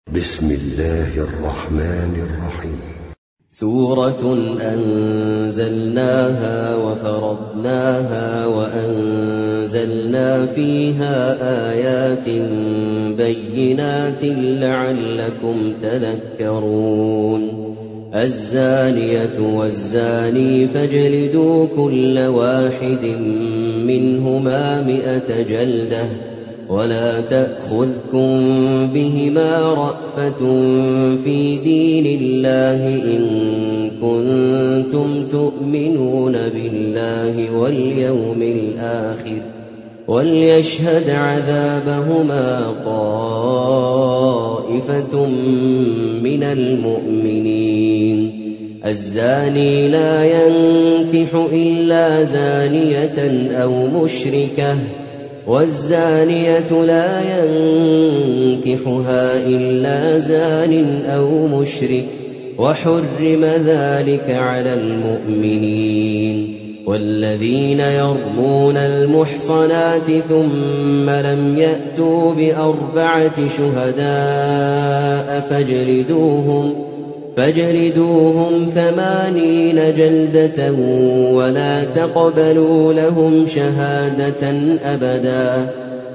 بسم الله الرحمن الرحيم. سورة أنزلناها وفرضناها وأنزلنا فيها آيات بينات لعلكم تذكرون. الزانية والزاني فاجلدوا كل واحد منهما 100 جلدة ولا تأخذكم بهما رأفة في دين الله إن كنتم تؤمنون بالله واليوم الآخر وليشهد عذابهما طائفة من المؤمنين. الزاني لا ينكح إلا زانية أو مشركة والزانية لا ينكحها إلا زان أو مشرك وحرم ذلك على المؤمنين. والذين يرمون المحصنات ثم لم يأتوا ب4 شهداء فاجلدوهم 80 جلدة ولا تقبلوا لهم شهادة أبدا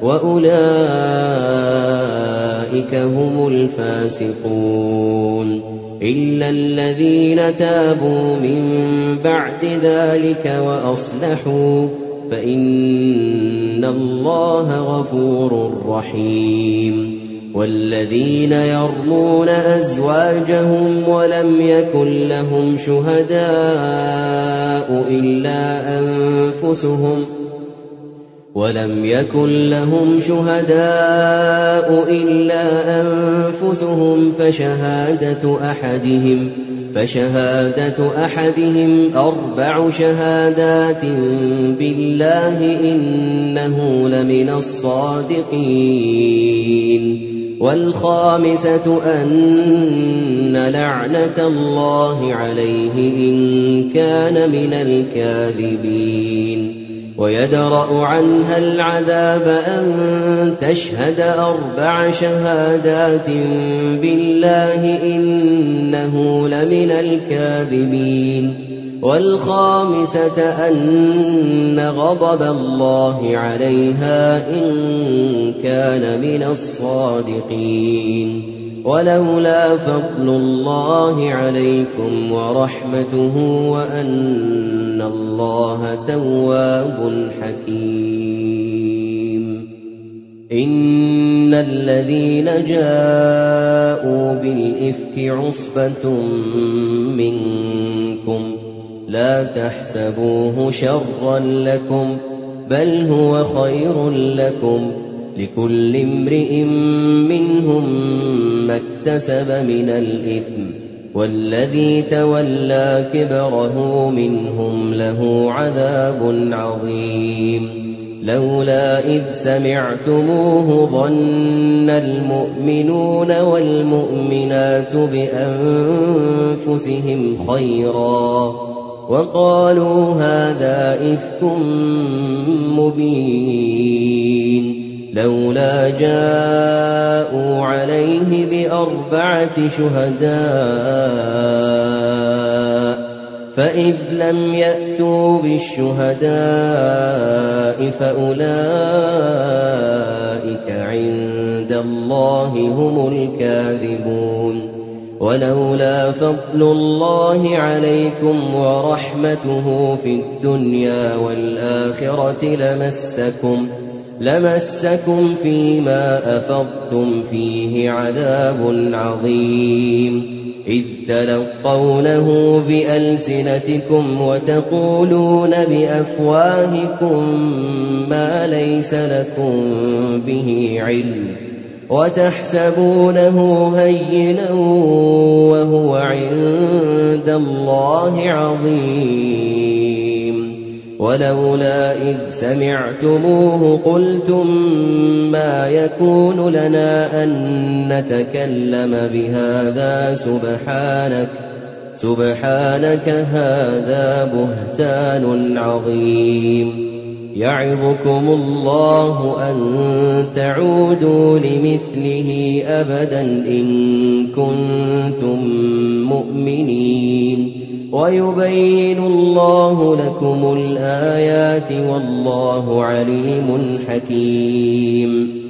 وأولئك هم الفاسقون. إلا الذين تابوا من بعد ذلك وأصلحوا فإن الله غفور رحيم. والذين يرمون أزواجهم ولم يكن لهم شهداء إلا أنفسهم فشهادة أحدهم 4 شهادات بالله إنه لمن الصادقين. والخامسة أن لعنة الله عليه إن كان من الكاذبين. ويدرأ عنها العذاب أن تشهد 4 شهادات بالله إنه لمن الكاذبين. والخامسة أن غضب الله عليها إن كان من الصادقين. ولولا فضل الله عليكم ورحمته وأن الله تواب حكيم. إن الذين جاءوا بالإفك عصبة منكم لا تحسبوه شرا لكم بل هو خير لكم لكل امرئ منهم ما اكتسب من الإثم والذي تولى كبره منهم له عذاب عظيم. لولا إذ سمعتموه ظن المؤمنون والمؤمنات بأنفسهم خيرا وقالوا هذا إفك مبين. لولا جاءوا عليه ب4 شهداء فإذ لم يأتوا بالشهداء فأولئك عند الله هم الكاذبون. ولولا فضل الله عليكم ورحمته في الدنيا والآخرة لمسكم فيما أفضتم فيه عذاب عظيم. إذ تلقونه بألسنتكم وتقولون بأفواهكم ما ليس لكم به علم وتحسبونه هينا وهو عند الله عظيم. ولولا إذ سمعتموه قلتم ما يكون لنا أن نتكلم بهذا سبحانك هذا بهتان عظيم. يعظكم الله أن تعودوا لمثله أبدا إن كنتم مؤمنين ويبين الله لكم الآيات والله عليم حكيم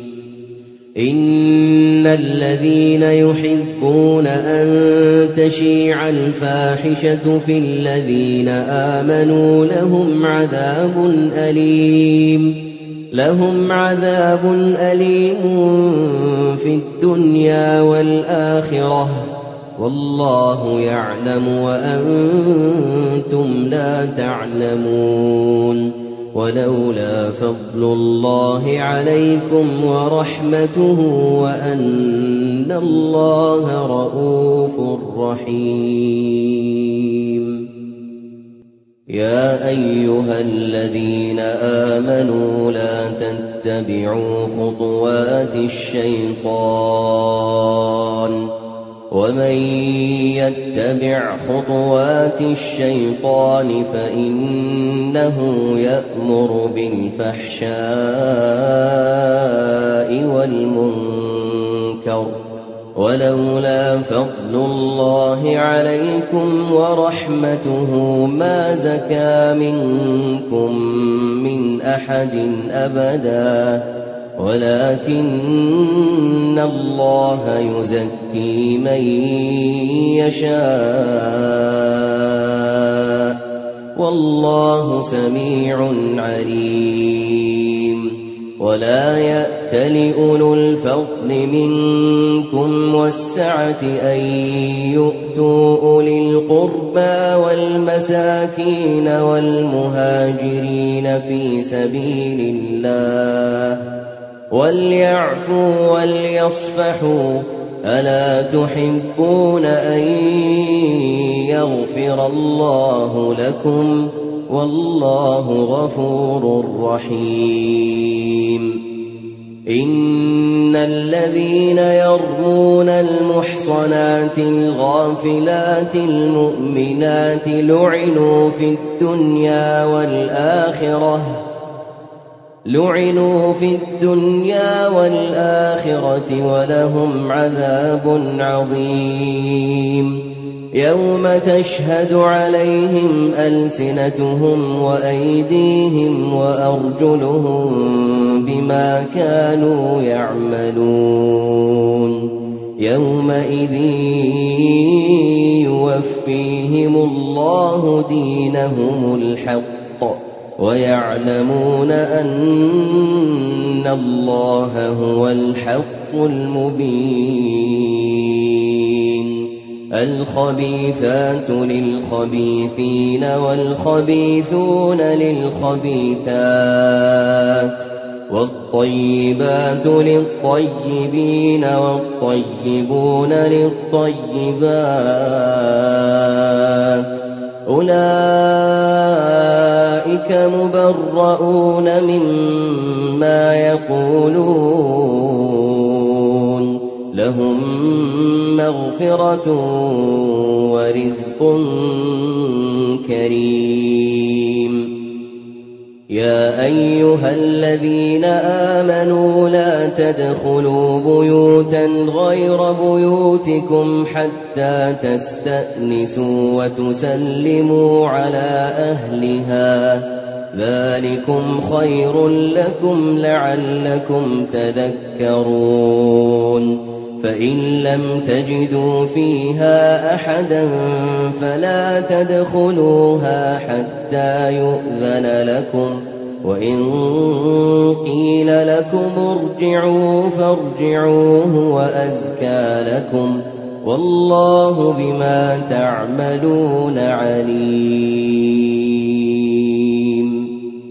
إن الذين يحبون أن تشيع الفاحشة في الذين آمنوا لهم عذاب أليم في الدنيا والآخرة والله يعلم وأنتم لا تعلمون ولولا فضل الله عليكم ورحمته وأن الله رءوف رحيم يا أيها الذين آمنوا لا تتبعوا خطوات الشيطان ومن يتبع خطوات الشيطان فإنه يأمر بالفحشاء والمنكر ولولا فضل الله عليكم ورحمته ما زكى منكم من أحد أبدا ولكن الله يزكي من يشاء والله سميع عليم ولا يأتل أولو الفضل منكم والسعة أن يؤتوا أولي القربى والمساكين والمهاجرين في سبيل الله وليعفوا وليصفحوا ألا تحبون أن يغفر الله لكم والله غفور رحيم إن الذين يرمون المحصنات الغافلات المؤمنات لعنوا في الدنيا والآخرة ولهم عذاب عظيم يوم تشهد عليهم ألسنتهم وأيديهم وأرجلهم بما كانوا يعملون يومئذ يوفيهم الله دينهم الحق ويعلمون أن الله هو الحق المبين الخبيثات للخبيثين والخبيثون للخبيثات والطيبات للطيبين والطيبون للطيبات أولئك مبرؤون مما يقولون لهم مغفرة ورزق كريم يا أيها الذين آمنوا لا تدخلوا بيوتا غير بيوتكم حتى تستأنسوا وتسلموا على أهلها ذلكم خير لكم لعلكم تذكرون فإن لم تجدوا فيها أحدا فلا تدخلوها حتى يؤذن لكم وإن قيل لكم ارجعوا فارجعوا هو أزكى لكم والله بما تعملون عليم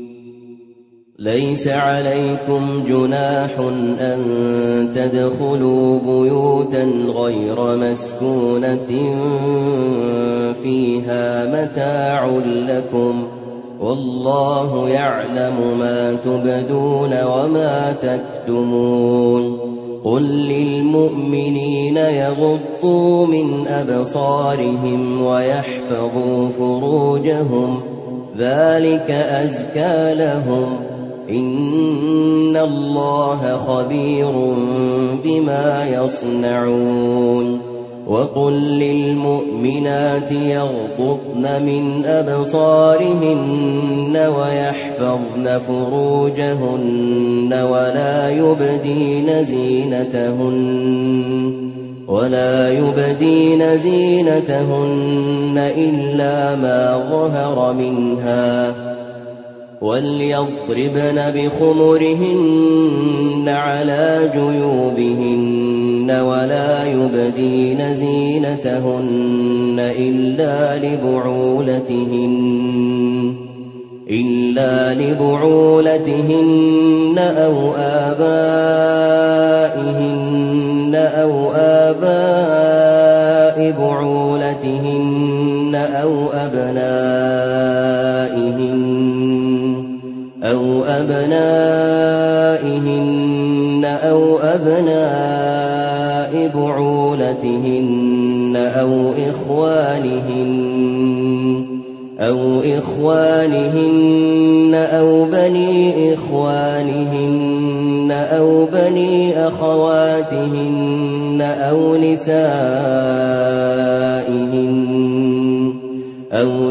ليس عليكم جناح أن تدخلوا بيوتا غير مسكونة فيها متاع لكم والله يعلم ما تبدون وما تكتمون قل للمؤمنين يغضوا من أبصارهم ويحفظوا فروجهم ذلك أزكى لهم إن الله خبير بما يصنعون وقل للمؤمنات يغضضن من أبصارهن ويحفظن فروجهن ولا يبدين زينتهن إلا ما ظهر منها وليضربن بخمرهن على جيوبهن ولا يبدين زينتهن إلا لبعولتهن أو آباء بعولتهن أو أبنائهن أو أبناء بعولتهن أو إخوانهن أو بني إخوانهن أو بني أخواتهن أو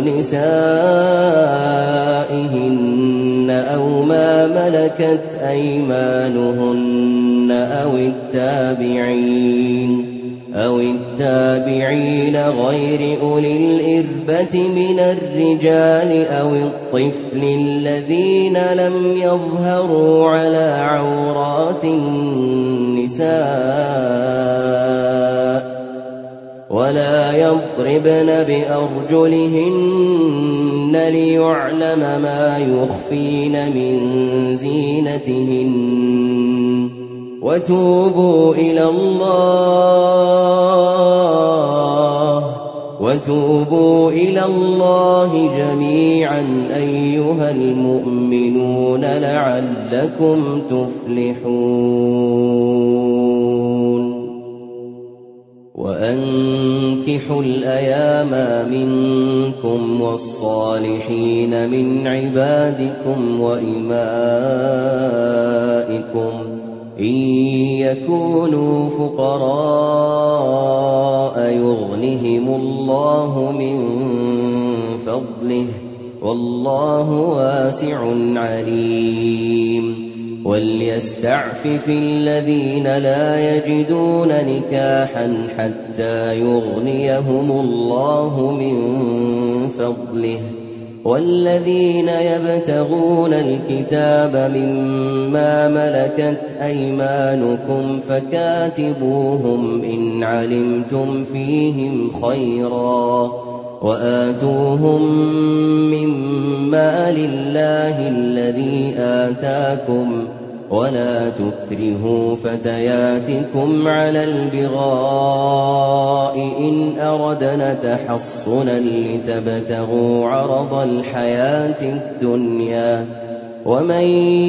نسائهن أو ما ملكت أيمانهن أو التابعين غير أولي الإربة من الرجال أو الطفل الذين لم يظهروا على عورات النساء ولا يضربن بأرجلهن ليعلم ما يخفين من زينتهن وتوبوا إلى الله جميعا أيها المؤمنون لعلكم تفلحون وأنكحوا الأيام منكم والصالحين من عبادكم وإمائكم إن يكونوا فقراء يغنهم الله من فضله والله واسع عليم وليستعفف الذين لا يجدون نكاحا حتى يغنيهم الله من فضله والذين يبتغون الكتاب مما ملكت أيمانكم فكاتبوهم إن علمتم فيهم خيرا وآتوهم مما لله الذي آتاكم ولا تكرهوا فتياتكم على البغاء إن أردنا تحصنا لتبتغوا عرض الحياة الدنيا ومن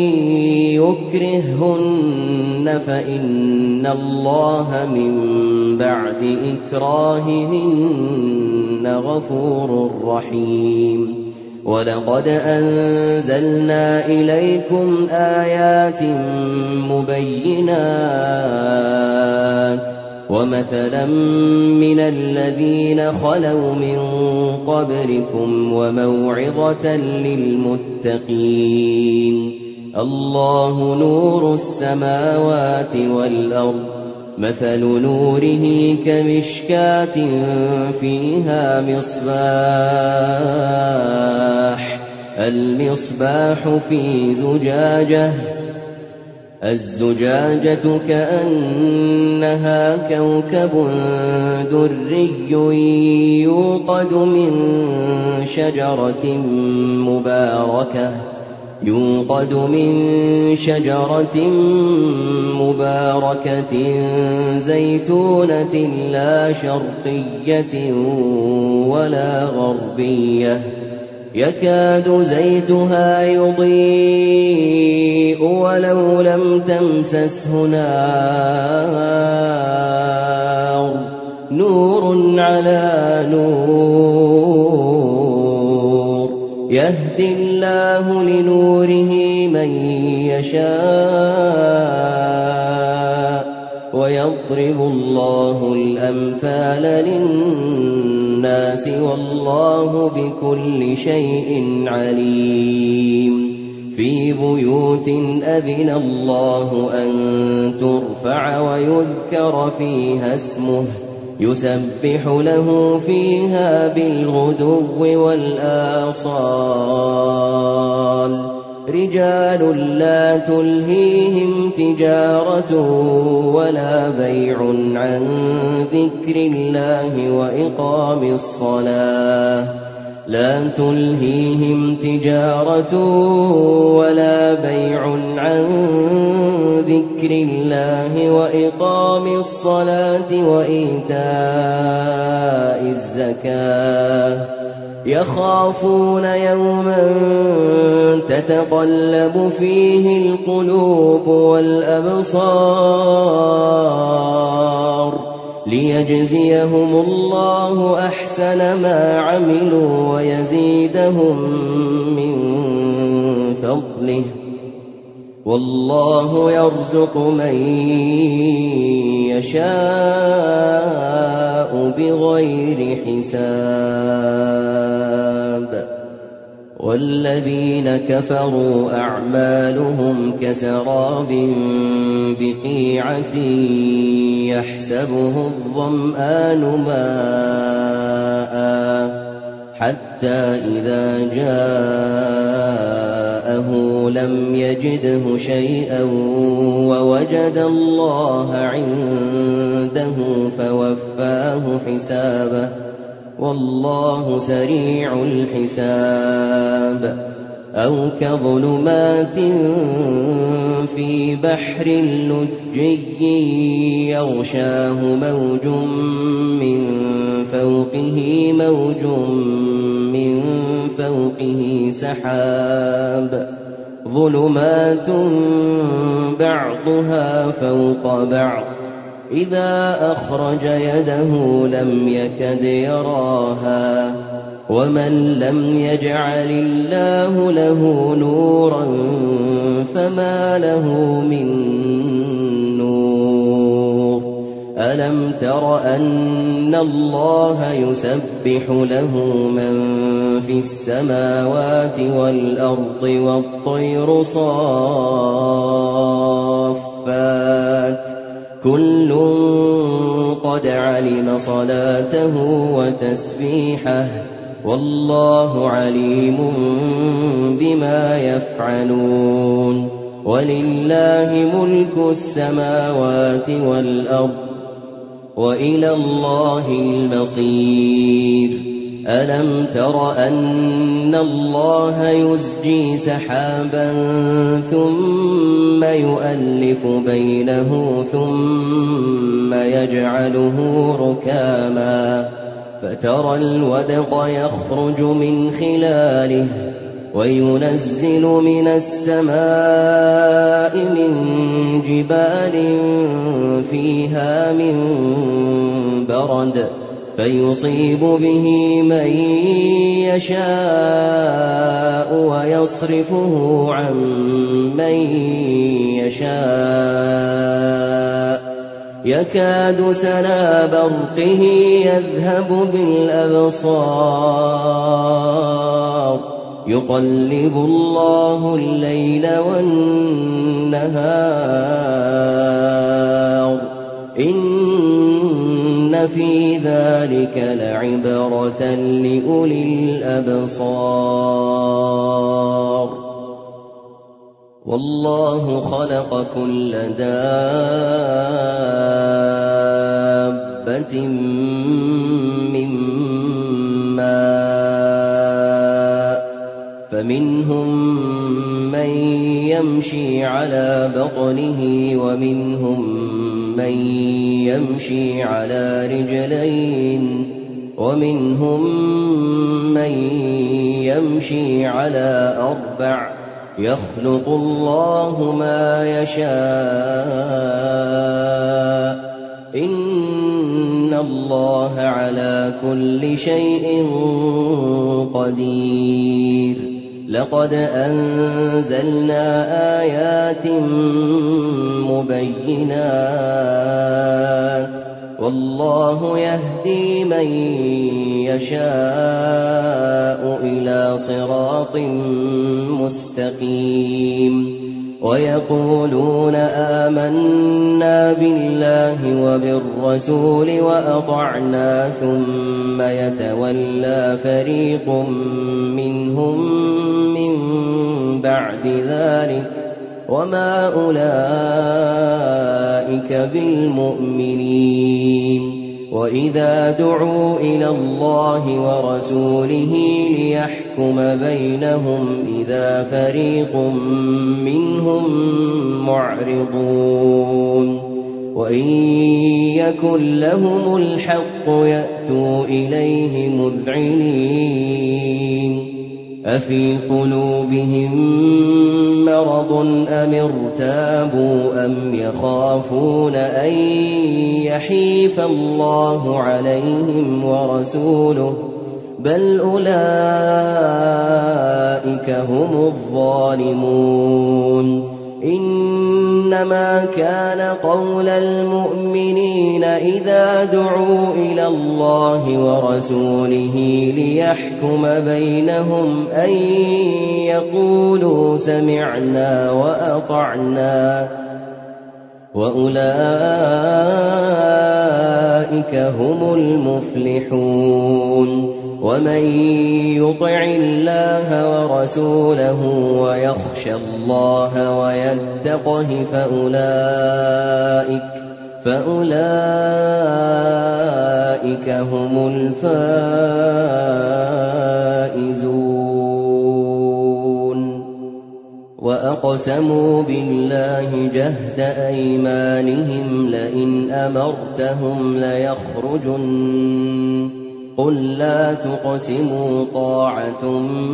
يكرههن فإن الله من بعد إكراههن غفور رحيم ولقد أنزلنا إليكم آيات مبينات ومثلا من الذين خلوا من قبلكم وموعظة للمتقين الله نور السماوات والأرض مثل نوره كمشكاة فيها المصباح في زجاجة الزجاجة كأنها كوكب دري يوقد من شجرة مباركة زيتونة لا شرقية ولا غربية يكاد زيتها يضيء ولو لم تمسسه نار نور على نور يهد الله لنوره من يشاء ويضرب الله الأمثال للناس والله بكل شيء عليم في بيوت أذن الله أن ترفع ويذكر فيها اسمه يسبح له فيها بالغدو والآصال رجال لا تلهيهم تجارة ولا بيع عن ذكر الله وإقام الصلاة لا تلهيهم تجارة ولا بيع عن ذكر الله وإقام الصلاة وإيتاء الزكاة يخافون يوما تتقلب فيه القلوب والأبصار ليجزيهم الله أحسن ما عملوا ويزيدهم من فضله والله يرزق من يشاء بغير حساب والذين كفروا أعمالهم كسراب بقيعة يحسبه الظمآن ماء حتى إذا جاءه لم يجده شيئا ووجد الله عنده فوفاه حسابه والله سريع الحساب أو كظلمات في بحر لجي يغشاه موج من فوقه سحاب ظلمات بعضها فوق بعض إذا أخرج يده لم يكد يراها ومن لم يجعل الله له نورا فما له من نور ألم تر أن الله يسبح له من في السماوات والأرض والطير صافات كل قد علم صلاته وتسبيحه والله عليم بما يفعلون ولله ملك السماوات والأرض وإلى الله المصير ألم تر أن الله يزجي سحابا ثم يؤلف بينه ثم يجعله ركاما فترى الودق يخرج من خلاله وينزل من السماء من جبال فيها من برد فيصيب به من يشاء ويصرفه عن من يشاء يكاد سنا برقه يذهب بالأبصار يقلب الله الليل والنهار إن في ذلك لعبرة لأولي الأبصار والله خلق كل دابة من ماء فمنهم من يمشي على بطنه ومنهم من يمشي على رجلين ومنهم من يمشي على أربع يخلق الله ما يشاء إن الله على كل شيء قدير لقد أنزلنا آيات مبينات والله يهدي من يشاء إلى صراط مستقيم ويقولون آمنا بالله وبالرسول وأطعنا ثم يتولى فريق منهم من بعد ذلك وما أولئك بالمؤمنين وإذا دعوا إلى الله ورسوله ليحكم بينهم إذا فريق منهم معرضون وإن يكن لهم الحق يأتوا إليه مذعنين أفي قلوبهم مرض أم ارتابوا أم يخافون أن يحيف الله عليهم ورسوله بل أولئك هم الظالمون إنما كان قول المؤمنين إذا دعوا إلى الله ورسوله ليحكم بينهم أن يقولوا سمعنا وأطعنا وأولئك هم المفلحون ومن يطع الله ورسوله ويخشى الله ويتقه فأولئك هم الفائزون وأقسموا بالله جهد أيمانهم لئن أمرتهم ليخرجن قل لا تقسموا طاعة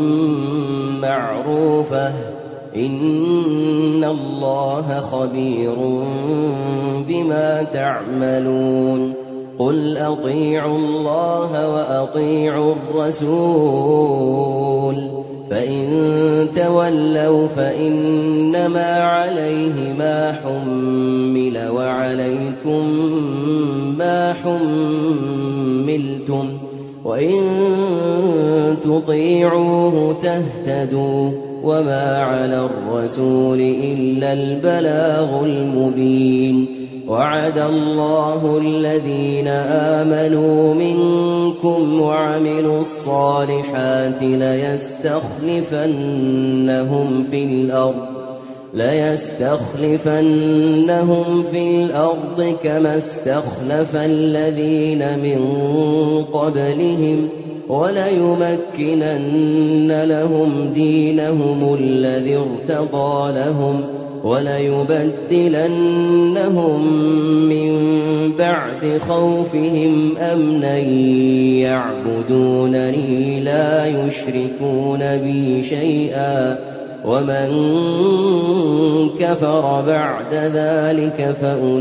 معروفة إن الله خبير بما تعملون قل أطيعوا الله وأطيعوا الرسول فإن تولوا فإنما عليه ما حمل وعليكم ما حملتم وإن تطيعوه تهتدوا وما على الرسول إلا البلاغ المبين وعد الله الذين آمنوا منكم وعملوا الصالحات ليستخلفنهم في الأرض كما استخلف الذين من قبلهم وليمكنن لهم دينهم الذي ارتضى لهم وليبدلنهم من بعد خوفهم أمنا يعبدونني لا يشركون بي شيئا ومن كفر بعد ذلك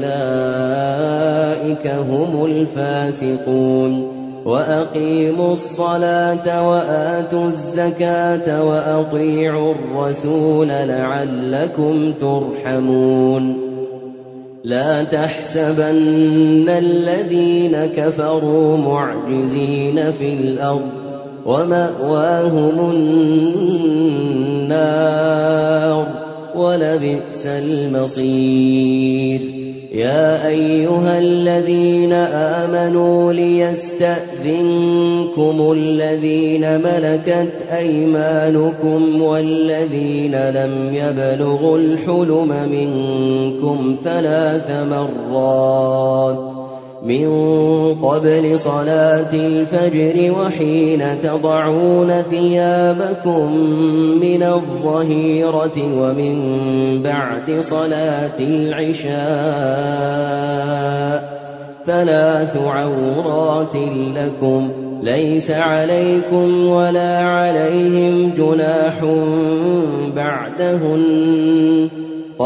فأولئك هم الفاسقون وأقيموا الصلاة وآتوا الزكاة وأطيعوا الرسول لعلكم ترحمون لا تحسبن الذين كفروا معجزين في الأرض ومأواهم النار ولبئس المصير يا أيها الذين آمنوا ليستأذنكم الذين ملكت أيمانكم والذين لم يبلغوا الحلم منكم 3 مرات من قبل صلاة الفجر وحين تضعون ثيابكم من الظهيرة ومن بعد صلاة العشاء 3 عورات لكم ليس عليكم ولا عليهم جناح بعدهن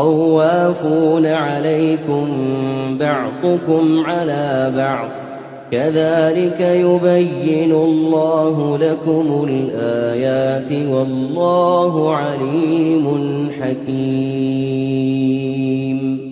طوافون عليكم بعضكم على بعض كذلك يبين الله لكم الآيات والله عليم حكيم.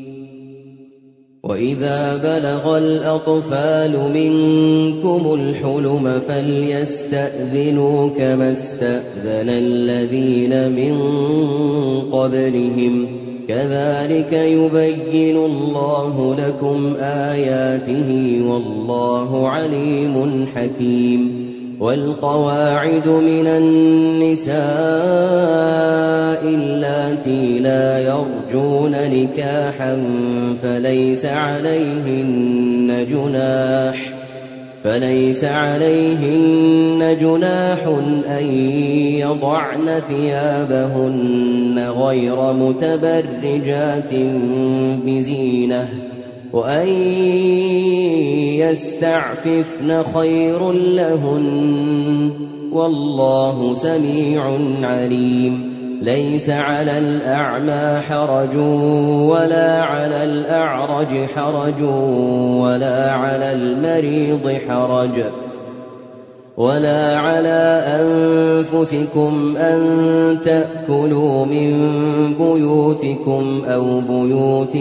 وإذا بلغ الأطفال منكم الحلم فليستأذنوا كما استأذن الذين من قبلهم كذلك يبين الله لكم آياته والله عليم حكيم. والقواعد من النساء اللاتي لا يرجون نكاحا فليس عليهن جناح أن يضعن ثيابهن غير متبرجات بزينة وأن يستعففن خير لهن والله سميع عليم. ليس على الأعمى حرج ولا على الأعرج حرج ولا على المريض حرج ولا على أنفسكم أن تأكلوا من بيوتكم أو بيوت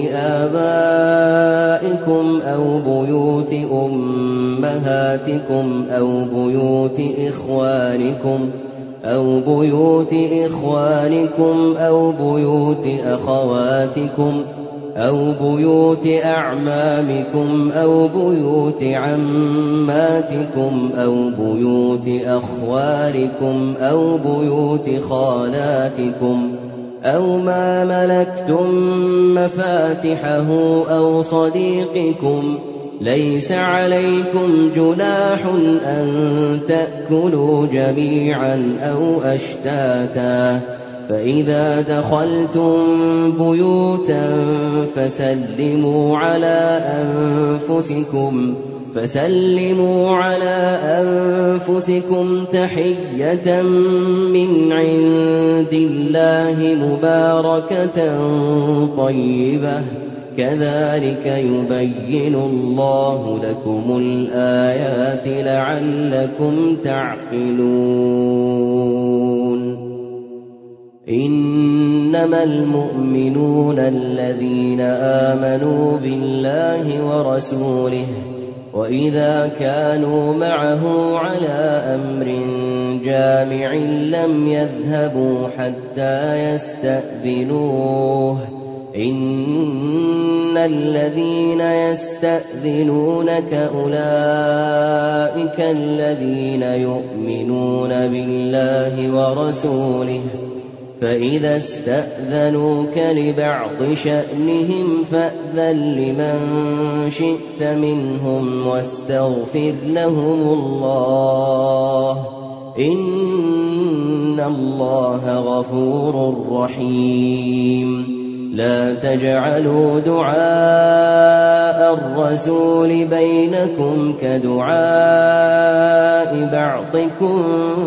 آبائكم أو بيوت أمهاتكم أو بيوت إخوانكم أو بيوت أخواتكم أو بيوت أعمامكم أو بيوت عماتكم أو بيوت أخوالكم أو بيوت خالاتكم أو ما ملكتم مفاتحه أو صديقكم. ليس عليكم جناح أن تأكلوا جميعا أو أشتاتا فإذا دخلتم بيوتا فسلموا على أنفسكم تحية من عند الله مباركة طيبة كذلك يبين الله لكم الآيات لعلكم تعقلون. إنما المؤمنون الذين آمنوا بالله ورسوله وإذا كانوا معه على أمر جامع لم يذهبوا حتى يستأذنوه. إن الذين يستأذنونك أولئك الذين يؤمنون بالله ورسوله فإذا استأذنوك لبعض شأنهم فأذن لمن شئت منهم واستغفر لهم الله إن الله غفور رحيم. لا تجعلوا دعاء الرسول بينكم كدعاء بعضكم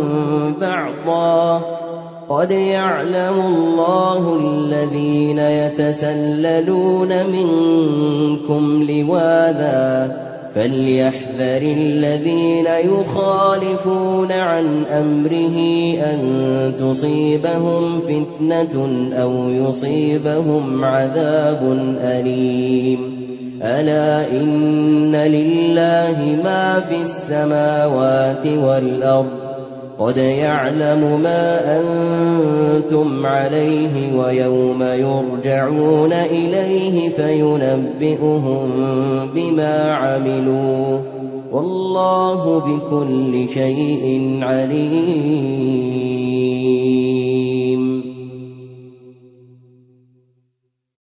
بعضا قد يعلم الله الذين يتسللون منكم لواذا فليحذر الذين يخالفون عن أمره أن تصيبهم فتنة أو يصيبهم عذاب أليم. ألا إن لله ما في السماوات والأرض قد يعلم ما أنتم عليه ويوم يرجعون إليه فينبئهم بما عملوا والله بكل شيء عليم.